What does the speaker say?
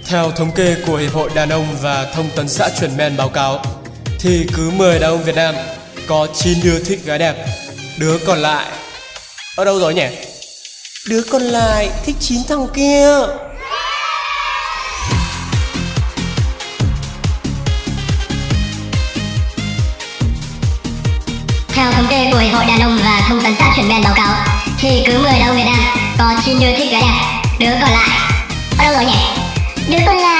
Theo thống kê của Hiệp hội Đàn ông và Thông tấn xã Chuẩn Men báo cáo, thì cứ 10 đàn ông Việt Nam có 9 đứa thích gái đẹp. Đứa còn lại ở đâu rồi nhỉ? Đứa còn lại thích 9 thằng kia. Theo thống kê của Hiệp hội Đàn ông và Thông tấn xã Chuẩn Men báo cáo, thì cứ 10 đàn ông Việt Nam có 9 đứa thích gái đẹp. Đứa còn lại ở đâu rồi nhỉ? Đứa còn lại